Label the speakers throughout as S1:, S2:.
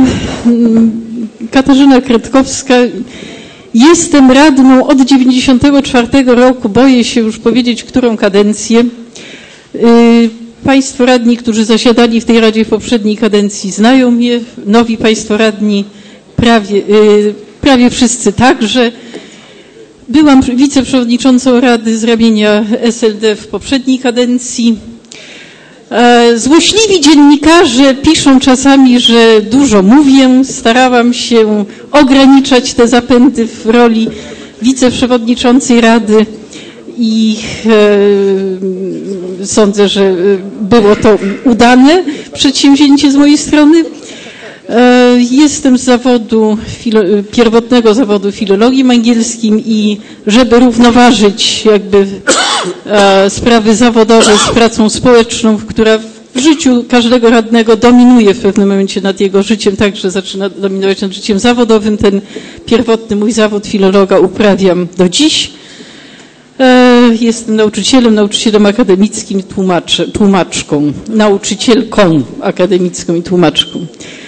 S1: Katarzyna Kretkowska. Jestem radną od 1994 roku, boję się już powiedzieć, którą kadencję. Państwo radni, którzy zasiadali w tej Radzie w poprzedniej kadencji, znają mnie. Nowi państwo radni prawie wszyscy także. Byłam wiceprzewodniczącą Rady z ramienia SLD w poprzedniej kadencji. Złośliwi dziennikarze piszą czasami, że dużo mówię. Starałam się ograniczać te zapędy w roli wiceprzewodniczącej Rady i sądzę, że było to udane przedsięwzięcie z mojej strony. Jestem z pierwotnego zawodu filologii angielskim i żeby równoważyć jakby sprawy zawodowe z pracą społeczną, która w życiu każdego radnego dominuje w pewnym momencie nad jego życiem, także zaczyna dominować nad życiem zawodowym. Ten pierwotny mój zawód filologa uprawiam do dziś. Jestem nauczycielem akademickim, tłumaczką, nauczycielką akademicką i tłumaczką.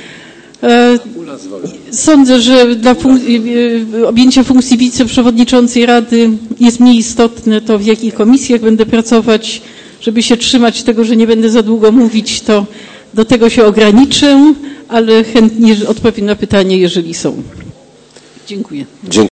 S1: Sądzę, że dla objęcia funkcji wiceprzewodniczącej Rady jest mniej istotne to, w jakich komisjach będę pracować. Żeby się trzymać tego, że nie będę za długo mówić, to do tego się ograniczę, ale chętnie odpowiem na pytanie, jeżeli są. Dziękuję.